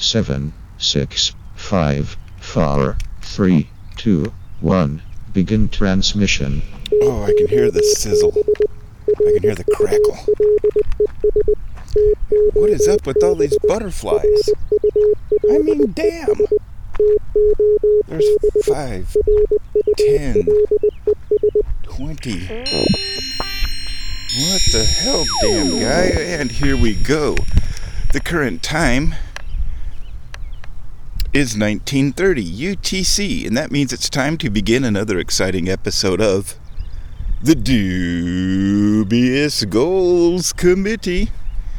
7, 6, 5, 4, 3, 2, 1. Begin transmission. Oh, I can hear the sizzle. I can hear the crackle. What is up with all these butterflies? I mean, damn. There's 5, 10, 20. What the hell, damn guy? And here we go. The current time is 1930 UTC, and that means it's time to begin another exciting episode of the Dubious Goals Committee.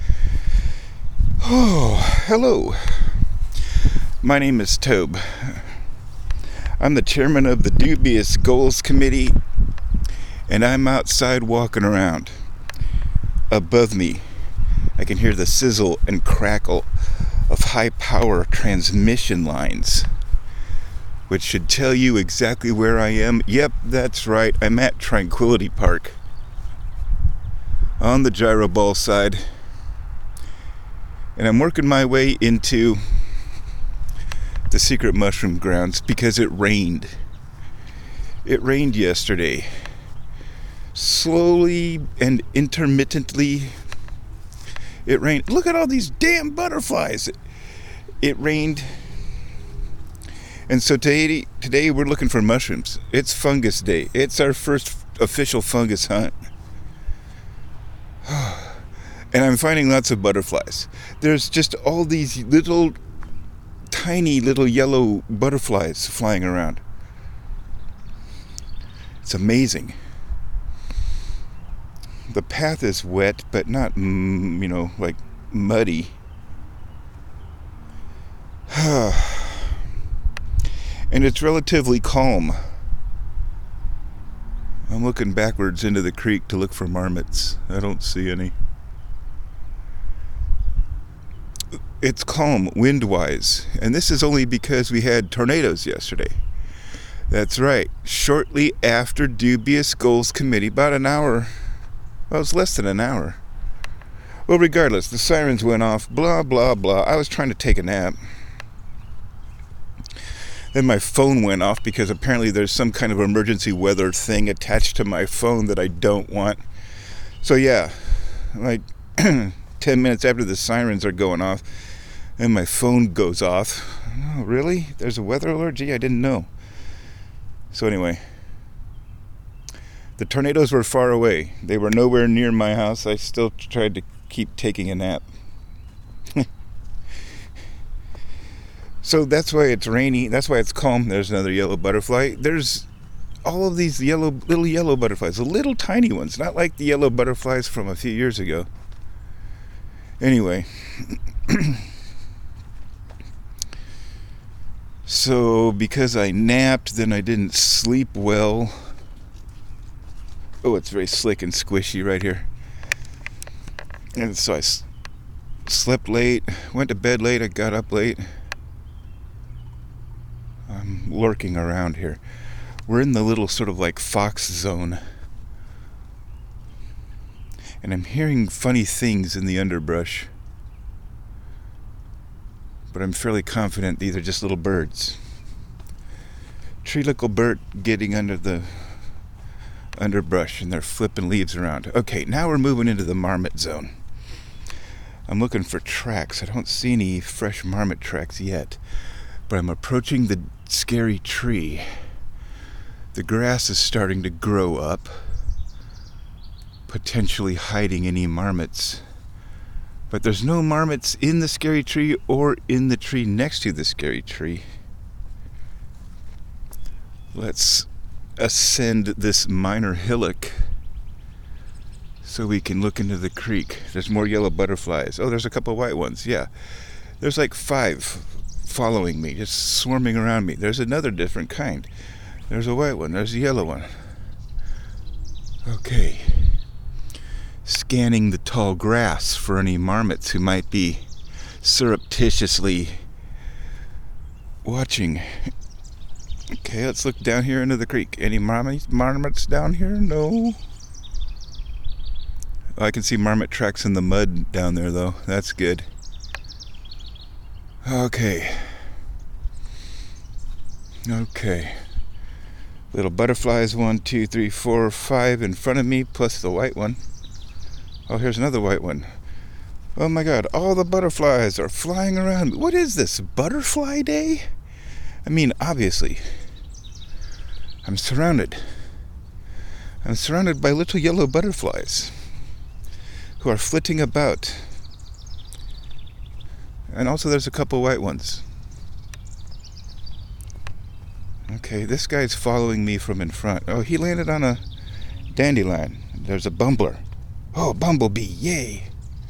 Oh, hello. My name is Tobe. I'm the chairman of the Dubious Goals Committee, and I'm outside walking around. Above me, I can hear the sizzle and crackle of high-power transmission lines, which should tell you exactly where I am. Yep, that's right, I'm at Tranquility Park, on the gyro ball side, and I'm working my way into the secret mushroom grounds because it rained. It rained yesterday. Slowly and intermittently, it rained. Look at all these damn butterflies. It rained. And so today we're looking for mushrooms. It's fungus day. It's our first official fungus hunt. And I'm finding lots of butterflies. There's just all these little, tiny little yellow butterflies flying around. It's amazing. The path is wet, but not, like muddy. And it's relatively calm. I'm looking backwards into the creek to look for marmots. I don't see any. It's calm, wind-wise. And this is only because we had tornadoes yesterday. That's right. Shortly after Dubious Goals Committee, about an hour. Well, it was less than an hour. Well, regardless, the sirens went off, blah, blah, blah. I was trying to take a nap. Then my phone went off because apparently there's some kind of emergency weather thing attached to my phone that I don't want. So yeah, like 10 minutes after the sirens are going off, and my phone goes off. Oh, really? There's a weather alert? Gee, I didn't know. So anyway, the tornadoes were far away. They were nowhere near my house. I still tried to keep taking a nap. So that's why it's rainy. That's why it's calm. There's another yellow butterfly. There's all of these little yellow butterflies. The little tiny ones. Not like the yellow butterflies from a few years ago. Anyway. So because I napped, then I didn't sleep well. Oh, it's very slick and squishy right here. And so I slept late, went to bed late, I got up late. I'm lurking around here. We're in the little sort of like fox zone. And I'm hearing funny things in the underbrush. But I'm fairly confident these are just little birds. Treelickle bird getting under the underbrush and they're flipping leaves around. Okay, now we're moving into the marmot zone. I'm looking for tracks. I don't see any fresh marmot tracks yet, but I'm approaching the scary tree. The grass is starting to grow up, potentially hiding any marmots. But there's no marmots in the scary tree or in the tree next to the scary tree. Let's ascend this minor hillock so we can look into the creek. There's more yellow butterflies. Oh, there's a couple of white ones. Yeah, there's like 5 following me, just swarming around me. There's another different kind. There's a white one. There's a yellow one. Okay, scanning the tall grass for any marmots who might be surreptitiously watching. Okay, let's look down here into the creek. Any marmots down here? No. Oh, I can see marmot tracks in the mud down there, though. That's good. Okay. Little butterflies, 1, 2, 3, 4, 5 in front of me, plus the white one. Oh, here's another white one. Oh my god, all the butterflies are flying around. What is this, Butterfly Day? I mean, obviously. I'm surrounded by little yellow butterflies who are flitting about. And also there's a couple white ones. Okay, this guy's following me from in front. Oh, he landed on a dandelion. There's a bumbler. Oh, bumblebee, yay!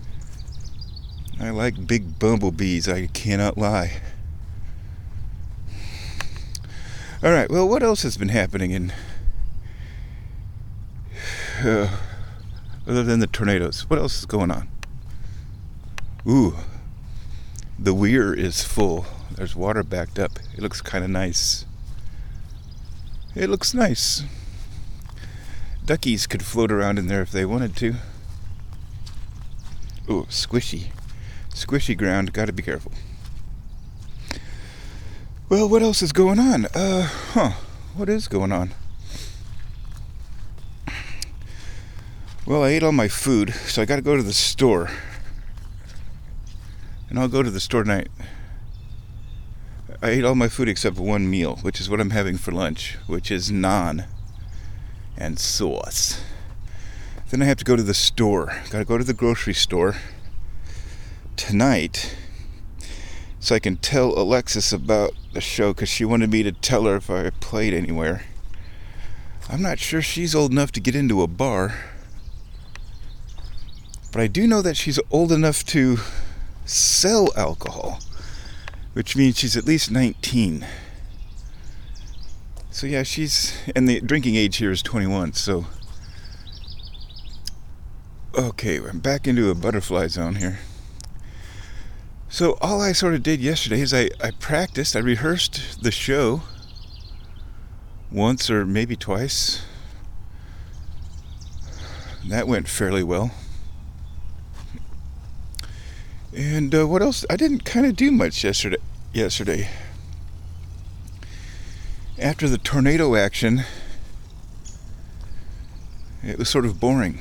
I like big bumblebees, I cannot lie. Alright, well, what else has been happening in... other than the tornadoes, what else is going on? Ooh, the weir is full. There's water backed up. It looks kind of nice. It looks nice. Duckies could float around in there if they wanted to. Ooh, squishy. Squishy ground, gotta be careful. Well, what else is going on? What is going on? Well, I ate all my food, so I gotta go to the store. And I'll go to the store tonight. I ate all my food except one meal, which is what I'm having for lunch, which is naan and sauce. Then I have to go to the store. Gotta go to the grocery store tonight so I can tell Alexis about the show, because she wanted me to tell her if I played anywhere. I'm not sure she's old enough to get into a bar, but I do know that she's old enough to sell alcohol, which means she's at least 19. So yeah, and the drinking age here is 21, so... Okay, I'm back into a butterfly zone here. So all I sort of did yesterday is I practiced, I rehearsed the show once or maybe twice. That went fairly well. And what else? I didn't kind of do much yesterday. After the tornado action, it was sort of boring.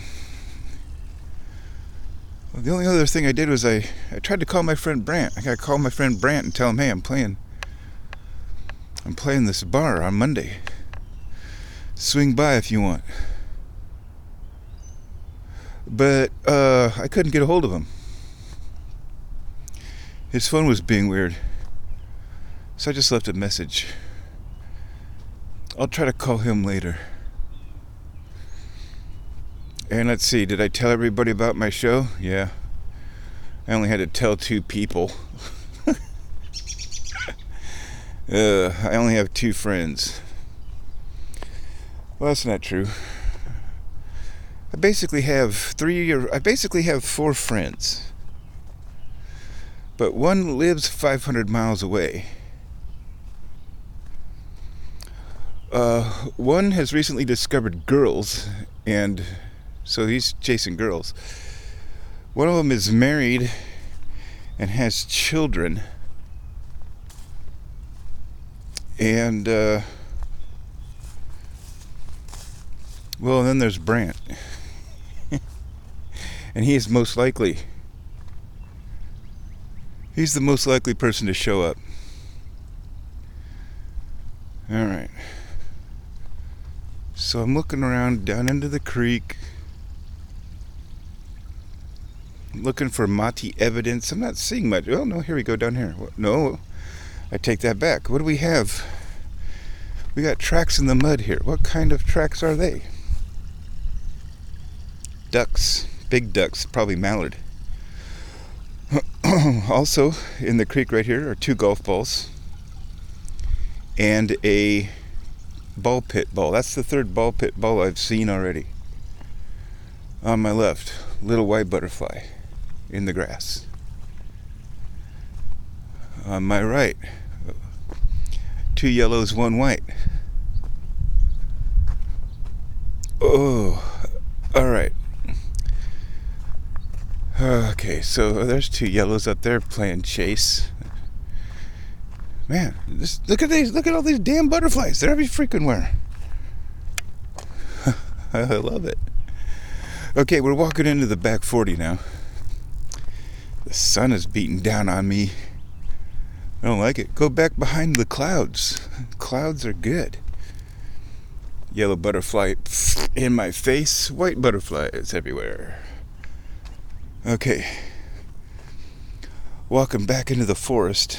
Well, the only other thing I did was I tried to call my friend Brant. I gotta call my friend Brant and tell him, hey, I'm playing this bar on Monday. Swing by if you want. But I couldn't get a hold of him. His phone was being weird, so I just left a message. I'll try to call him later. And let's see, did I tell everybody about my show? Yeah. I only had to tell 2 people. I only have 2 friends. Well, that's not true. I basically have 4 friends. But one lives 500 miles away. One has recently discovered girls, and so he's chasing girls. One of them is married and has children. And, well, then there's Brant. And he's the most likely person to show up. Alright. So I'm looking around down into the creek, looking for Mati evidence. I'm not seeing much. Oh no, here we go down here. No, I take that back. What do we have? We got tracks in the mud here. What kind of tracks are they? Ducks. Big ducks. Probably mallard. Also, in the creek right here are 2 golf balls and a ball pit ball. That's the 3rd ball pit ball I've seen already. On my left, little white butterfly in the grass. On my right, 2 yellows, 1 white. Oh, alright. Okay, so there's 2 yellows up there playing chase. Man, look at these. Look at all these damn butterflies. They're every freaking where. I love it. Okay, we're walking into the back 40 now. The sun is beating down on me. I don't like it. Go back behind the clouds. Clouds are good. Yellow butterfly in my face. White butterflies everywhere. Okay. Walking back into the forest.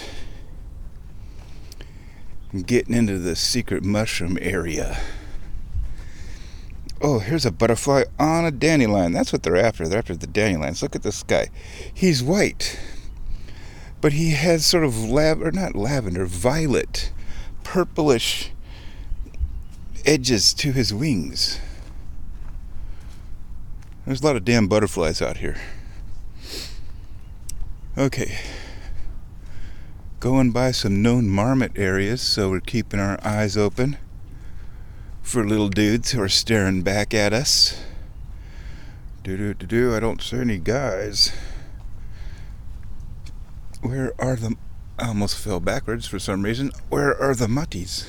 I'm getting into the secret mushroom area. Oh, here's a butterfly on a dandelion. That's what they're after. They're after the dandelions. Look at this guy. He's white. But he has sort of violet, purplish edges to his wings. There's a lot of damn butterflies out here. Okay. Going by some known marmot areas, so we're keeping our eyes open for little dudes who are staring back at us. I don't see any guys. Where are the... I almost fell backwards for some reason. Where are the mutties?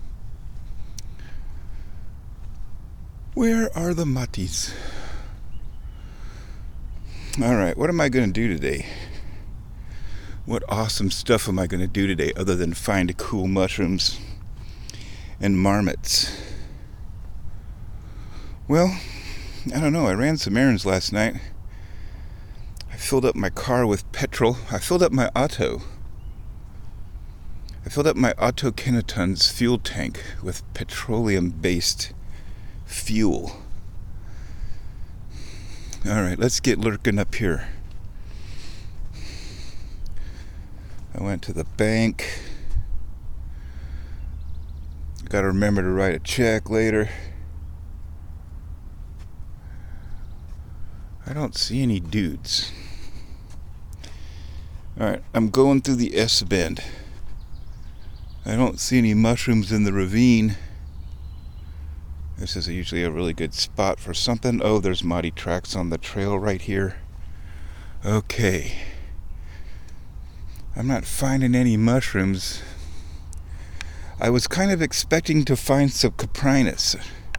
Where are the mutties? Alright, what am I going to do today? What awesome stuff am I going to do today other than find cool mushrooms and marmots? Well, I don't know. I ran some errands last night. I filled up my car with petrol. I filled up my Otto Kiloton's fuel tank with petroleum-based fuel. Alright, let's get lurking up here. I went to the bank. Gotta remember to write a check later. I don't see any dudes. Alright, I'm going through the S-bend. I don't see any mushrooms in the ravine. This is usually a really good spot for something. Oh, there's muddy tracks on the trail right here. Okay. I'm not finding any mushrooms. I was kind of expecting to find some Coprinus.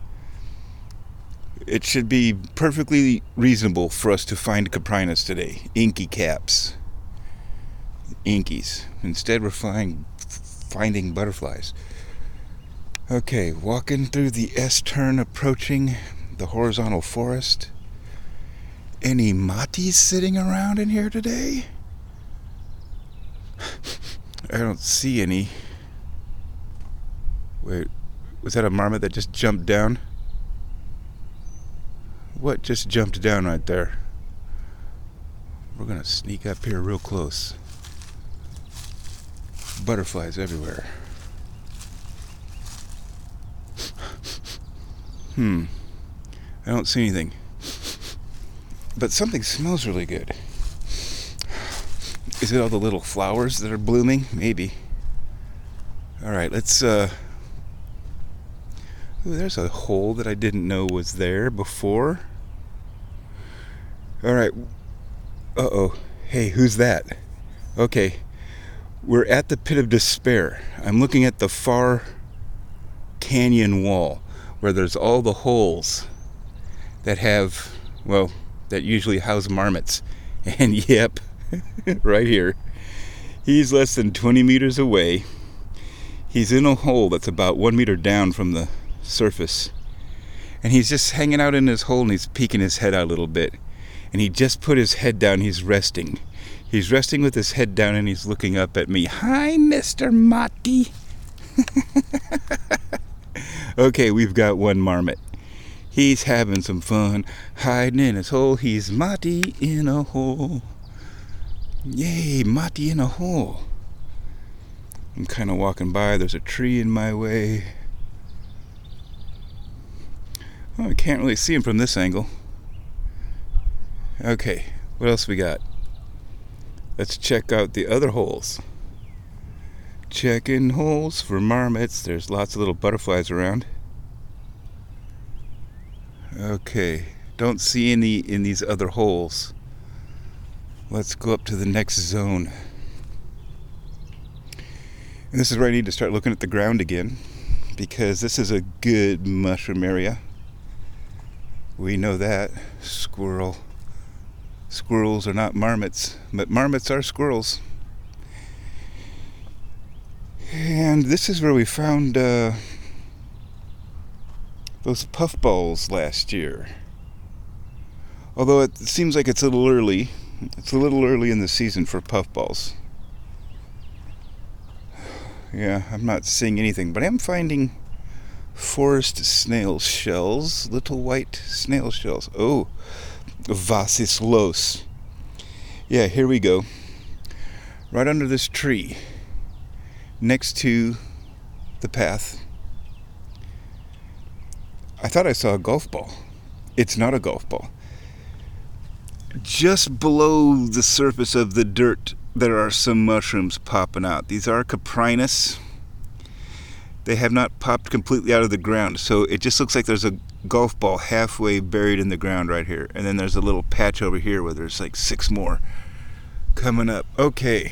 It should be perfectly reasonable for us to find Coprinus today. Inky caps. Inkies. Instead we're finding butterflies. Okay, walking through the S-turn, approaching the horizontal forest. Any mutties sitting around in here today? I don't see any. Wait, was that a marmot that just jumped down? What just jumped down right there? We're gonna sneak up here real close. Butterflies everywhere. I don't see anything. But something smells really good. Is it all the little flowers that are blooming? Maybe. Alright, let's Ooh, there's a hole that I didn't know was there before. Alright. Uh-oh. Hey, who's that? Okay. We're at the Pit of Despair. I'm looking at the far canyon wall where there's all the holes that have, well, that usually house marmots. And yep, right here. He's less than 20 meters away. He's in a hole that's about 1 meter down from the surface. And he's just hanging out in his hole and he's peeking his head out a little bit. And he just put his head down, he's resting. He's resting with his head down and he's looking up at me. Hi, Mr. Mutty. Okay, we've got one marmot. He's having some fun hiding in his hole. He's Mutty in a hole. Yay, Mutty in a hole. I'm kind of walking by. There's a tree in my way. Oh, I can't really see him from this angle. Okay, what else we got? Let's check out the other holes. Checking holes for marmots. There's lots of little butterflies around. Okay, don't see any in these other holes. Let's go up to the next zone. And this is where I need to start looking at the ground again, because this is a good mushroom area. We know that. Squirrels are not marmots, but marmots are squirrels. And this is where we found those puffballs last year. Although it seems like it's a little early. It's a little early in the season for puffballs. Yeah, I'm not seeing anything, but I'm finding forest snail shells, little white snail shells. Oh, Vasislos. Yeah, here we go. Right under this tree, next to the path. I thought I saw a golf ball. It's not a golf ball. Just below the surface of the dirt, there are some mushrooms popping out. These are Coprinus. They have not popped completely out of the ground, so it just looks like there's a golf ball halfway buried in the ground right here. And then there's a little patch over here where there's like 6 more coming up. Okay.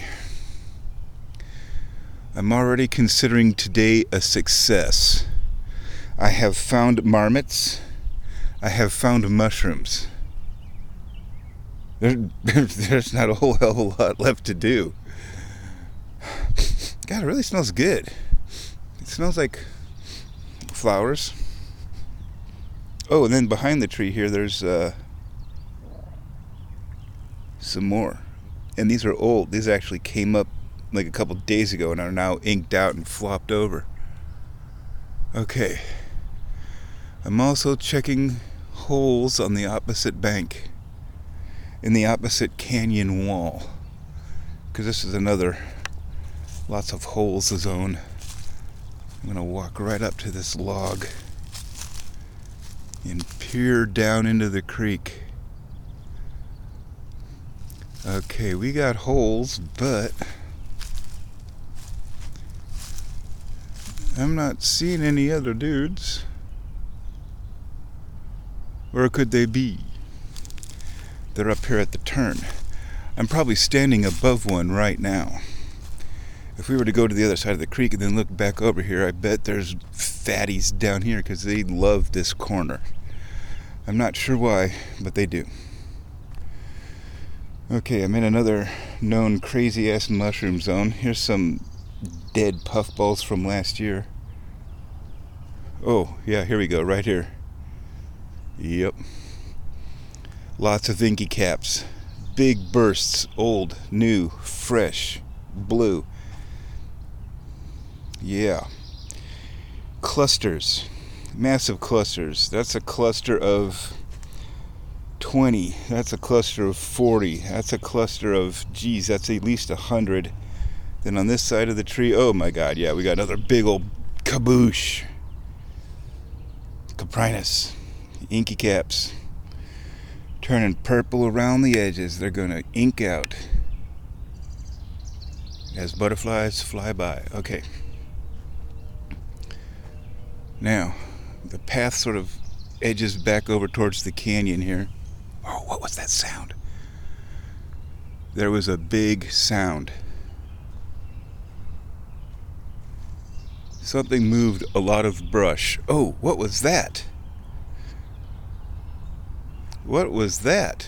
I'm already considering today a success. I have found marmots. I have found mushrooms. There's not a whole hell of a lot left to do. God, it really smells good. It smells like flowers. Oh, and then behind the tree here, there's some more. And these are old. These actually came up like a couple days ago and are now inked out and flopped over. Okay. I'm also checking holes on the opposite bank, in the opposite canyon wall, because this is another lots of holes zone. I'm going to walk right up to this log and peer down into the creek. Okay, we got holes, but I'm not seeing any other dudes. Where could they be? They're up here at the turn. I'm probably standing above one right now. If we were to go to the other side of the creek and then look back over here, I bet there's fatties down here because they love this corner. I'm not sure why, but they do. Okay, I'm in another known crazy-ass mushroom zone. Here's some dead puffballs from last year. Oh, yeah, here we go, right here. Yep. Lots of inky caps. Big bursts, old, new, fresh, blue. Yeah. Clusters. Massive clusters. That's a cluster of 20. That's a cluster of 40. That's a cluster of, geez, that's at least 100. Then on this side of the tree, oh my god, yeah, we got another big old kaboosh. Coprinus. Inky caps. Turning purple around the edges. They're gonna ink out as butterflies fly by. Okay. Now, the path sort of edges back over towards the canyon here. Oh, what was that sound? There was a big sound. Something moved a lot of brush. Oh, what was that? What was that?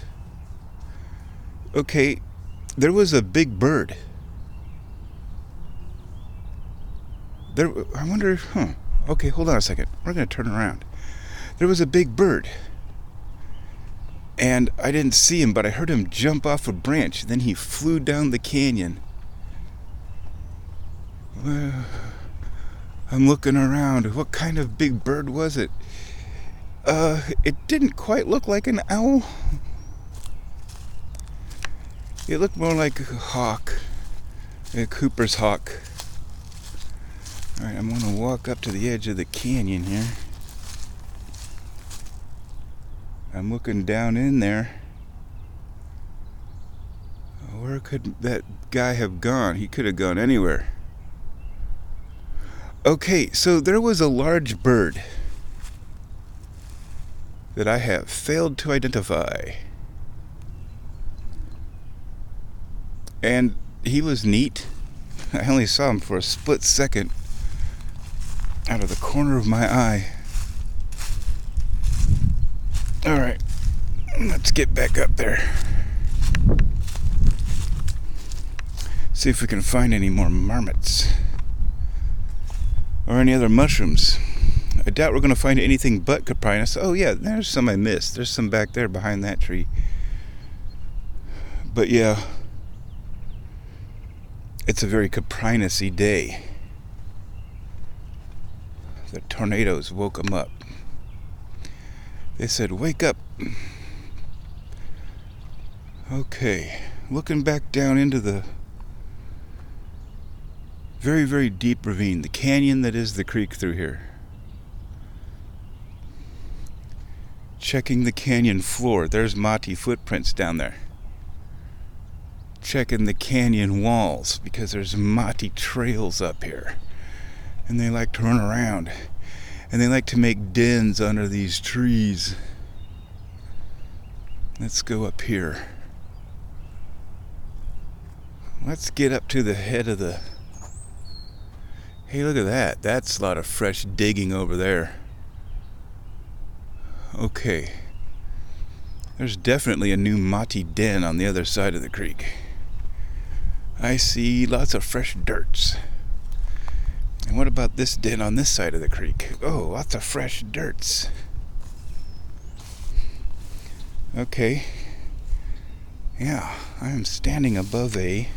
Okay, there was a big bird. I wonder, okay, hold on a second. We're going to turn around. There was a big bird. And I didn't see him, but I heard him jump off a branch. Then he flew down the canyon. Well, I'm looking around. What kind of big bird was it? It didn't quite look like an owl. It looked more like a hawk. A Cooper's hawk. Alright, I'm going to walk up to the edge of the canyon here. I'm looking down in there. Where could that guy have gone? He could have gone anywhere. Okay, so there was a large bird that I have failed to identify. And he was neat. I only saw him for a split second out of the corner of my eye. Alright, let's get back up there. See if we can find any more marmots. Or any other mushrooms. I doubt we're going to find anything but coprinus. Oh yeah, there's some I missed. There's some back there behind that tree. But yeah, it's a very coprinus-y day. The tornadoes woke them up. They said, wake up. Okay, looking back down into the very, very deep ravine, the canyon that is the creek through here. Checking the canyon floor. There's Mati footprints down there. Checking the canyon walls because there's Mati trails up here. And they like to run around. And they like to make dens under these trees. Let's go up here. Let's get up to the head of the... Hey, look at that. That's a lot of fresh digging over there. Okay. There's definitely a new Mati den on the other side of the creek. I see lots of fresh dirts. And what about this den on this side of the creek? Oh, lots of fresh dirts. Okay. Yeah, I am standing above a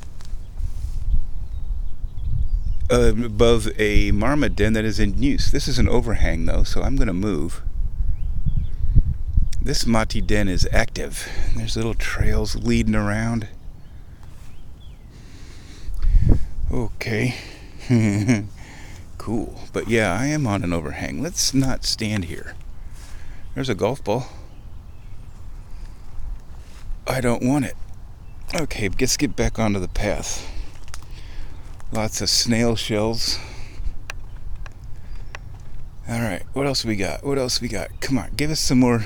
marmot den that is in use. This is an overhang though, so I'm going to move. This Mati den is active. There's little trails leading around. Okay. Cool. But yeah, I am on an overhang. Let's not stand here. There's a golf ball. I don't want it. Okay, let's get back onto the path. Lots of snail shells. Alright, what else we got? What else we got? Come on, give us some more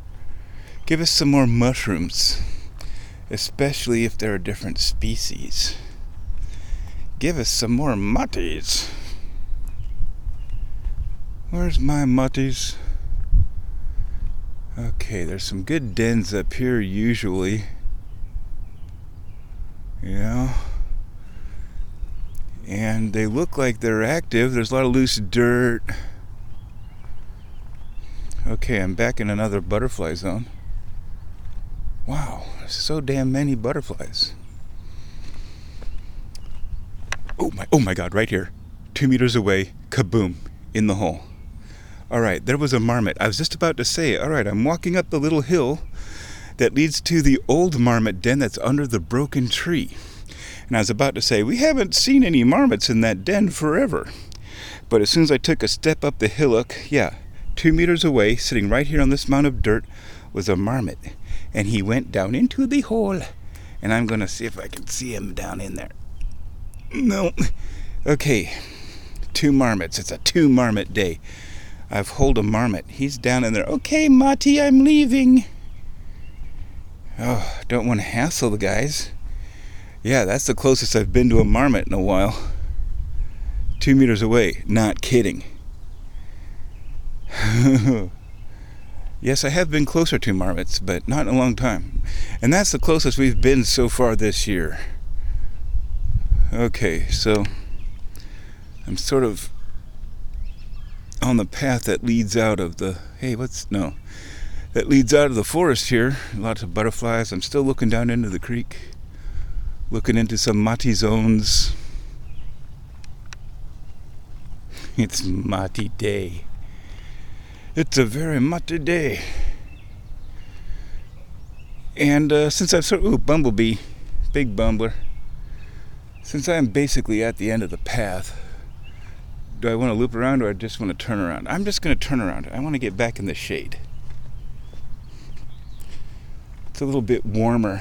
mushrooms. Especially if there are different species. Give us some more mutties. Where's my mutties? Okay, there's some good dens up here usually. Yeah. And they look like they're active. There's a lot of loose dirt. Okay, I'm back in another butterfly zone. Wow, there's so damn many butterflies. Oh my god, right here. 2 meters away, kaboom, in the hole. Alright, there was a marmot. I was just about to say, alright, I'm walking up the little hill that leads to the old marmot den that's under the broken tree. And I was about to say, we haven't seen any marmots in that den forever. But as soon as I took a step up the hillock, yeah, 2 meters away, sitting right here on this mound of dirt, was a marmot. And he went down into the hole. And I'm going to see if I can see him down in there. No. Okay. 2 marmots. It's a 2 marmot day. I've holed a marmot. He's down in there. Okay, Mati, I'm leaving. Oh, don't want to hassle the guys. Yeah, that's the closest I've been to a marmot in a while. 2 meters away. Not kidding. Yes, I have been closer to marmots, but not in a long time. And that's the closest we've been so far this year. Okay, so I'm sort of on the path that leads out of the... that leads out of the forest here. Lots of butterflies. I'm still looking down into the creek. Looking into some Mati zones. It's Mati day. It's a very Mati day. And since I've sort of... bumblebee. Big bumbler. Since I'm basically at the end of the path, do I want to loop around or I just want to turn around? I'm just going to turn around. I want to get back in the shade. It's a little bit warmer.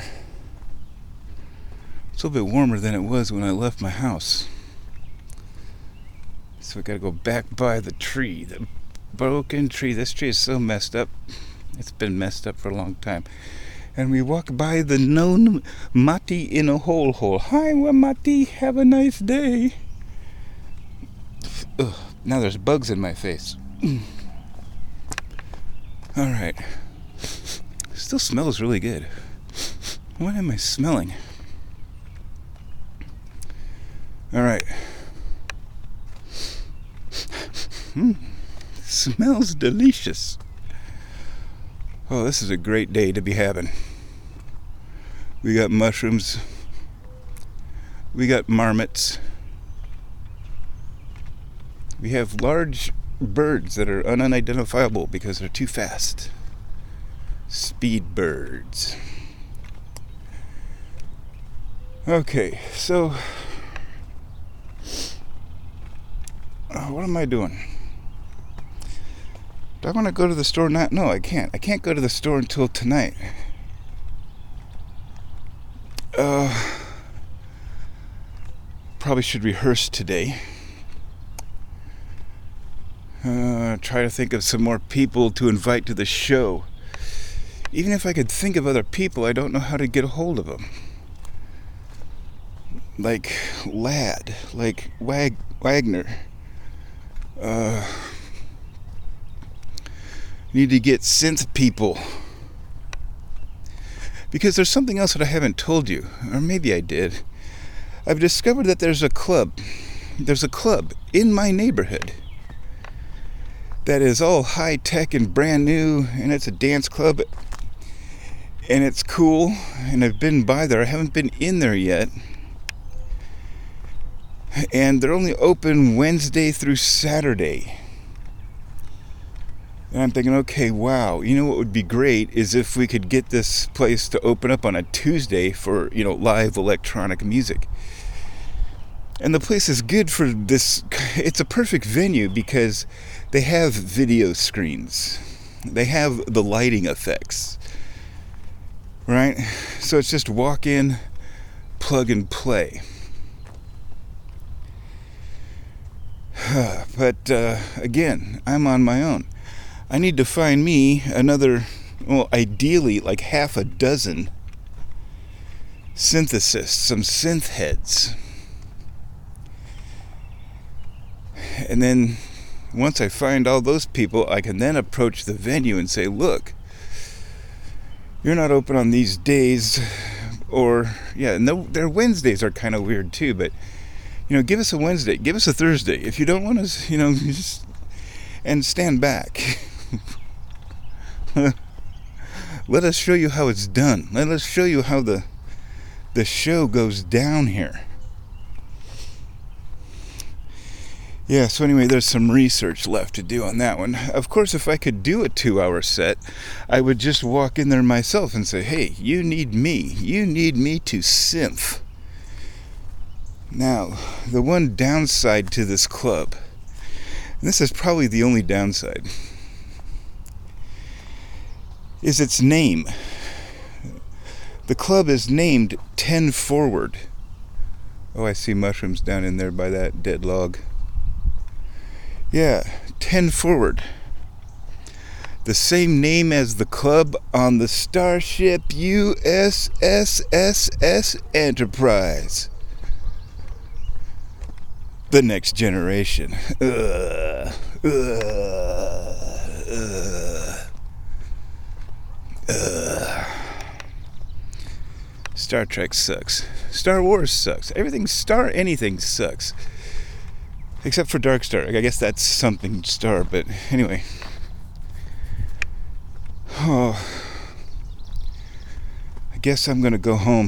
It's a little bit warmer than it was when I left my house. So I gotta go back by the tree, the broken tree. This tree is so messed up. It's been messed up for a long time. And we walk by the known Mati in a hole. Hi, Mati, have a nice day. Ugh, now there's bugs in my face. Alright. Still smells really good. What am I smelling? Alright. Smells delicious. Oh, this is a great day to be having. We got mushrooms. We got marmots. We have large birds that are unidentifiable because they're too fast. Speed birds. Okay, so what am I doing? Do I want to go to the store now? No, I can't. I can't go to the store until tonight. Probably should rehearse today. Try to think of some more people to invite to the show. Even if I could think of other people, I don't know how to get a hold of them. Like Ladd, like Wagner. Need to get synth people. Because there's something else that I haven't told you, or maybe I did. I've discovered that there's a club. There's a club in my neighborhood that is all high tech and brand new, and it's a dance club, and it's cool, and I've been by there. I haven't been in there yet. And they're only open Wednesday through Saturday. And I'm thinking, okay, wow, you know what would be great is if we could get this place to open up on a Tuesday for, live electronic music. And the place is good for this. It's a perfect venue because they have video screens. They have the lighting effects. Right? So it's just walk in, plug and play. But again, I'm on my own. I need to find me another, ideally like half a dozen synthesists, some synth heads. And then once I find all those people, I can then approach the venue and say, look, you're not open on these days, or, their Wednesdays are kind of weird too, but, give us a Wednesday, give us a Thursday. If you don't want us, just, and stand back. Let us show you how it's done. Let us show you how the show goes down here. Yeah, so anyway, there's some research left to do on that one. Of course, if I could do a 2-hour set, I would just walk in there myself and say, hey, you need me. You need me to synth. Now, the one downside to this club, and this is probably the only downside, is its name. The club is named 10 Forward. Oh, I see mushrooms down in there by that dead log. Yeah, 10 Forward. The same name as the club on the starship USSSS Enterprise. The Next Generation. Star Trek sucks. Star Wars sucks. Anything sucks. Except for Dark Star. I guess that's something star, but anyway. Oh. I guess I'm gonna go home.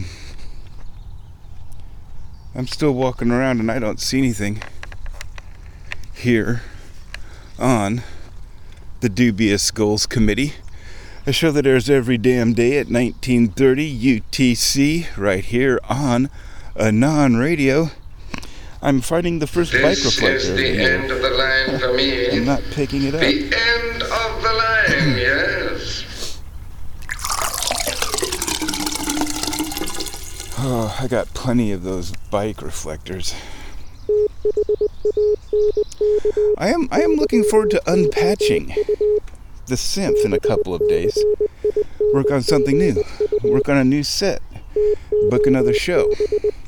I'm still walking around and I don't see anything here on the Dubious Goals Committee. A show that airs every damn day at 1930 UTC right here on Anon Radio. I'm finding the first bike reflector. This is the end of the line for me. I'm not picking it up. The end of the line, yes. Oh, I got plenty of those bike reflectors. I am looking forward to unpatching the synth in a couple of days. work on something new, work on a new set, book another show.